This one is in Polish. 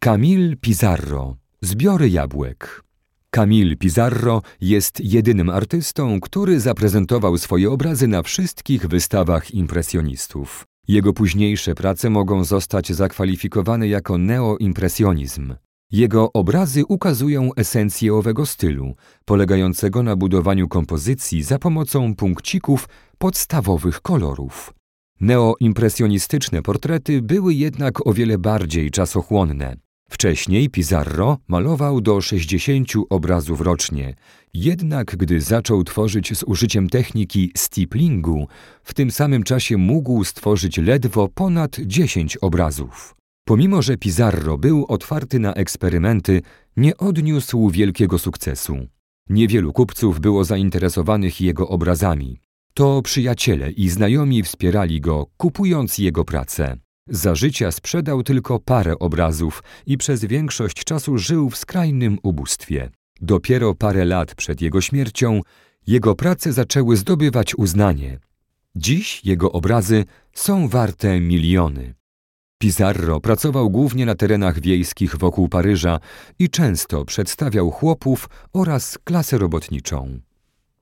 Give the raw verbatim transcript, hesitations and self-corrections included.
Camille Pissarro. Zbiory jabłek. Camille Pissarro jest jedynym artystą, który zaprezentował swoje obrazy na wszystkich wystawach impresjonistów. Jego późniejsze prace mogą zostać zakwalifikowane jako neoimpresjonizm. Jego obrazy ukazują esencję owego stylu, polegającego na budowaniu kompozycji za pomocą punkcików podstawowych kolorów. Neoimpresjonistyczne portrety były jednak o wiele bardziej czasochłonne. Wcześniej Pissarro malował do sześćdziesięciu obrazów rocznie, jednak gdy zaczął tworzyć z użyciem techniki stipplingu, w tym samym czasie mógł stworzyć ledwo ponad dziesięć obrazów. Pomimo że Pissarro był otwarty na eksperymenty, nie odniósł wielkiego sukcesu. Niewielu kupców było zainteresowanych jego obrazami. To przyjaciele i znajomi wspierali go, kupując jego prace. Za życia sprzedał tylko parę obrazów i przez większość czasu żył w skrajnym ubóstwie. Dopiero parę lat przed jego śmiercią jego prace zaczęły zdobywać uznanie. Dziś jego obrazy są warte miliony. Pissarro pracował głównie na terenach wiejskich wokół Paryża i często przedstawiał chłopów oraz klasę robotniczą.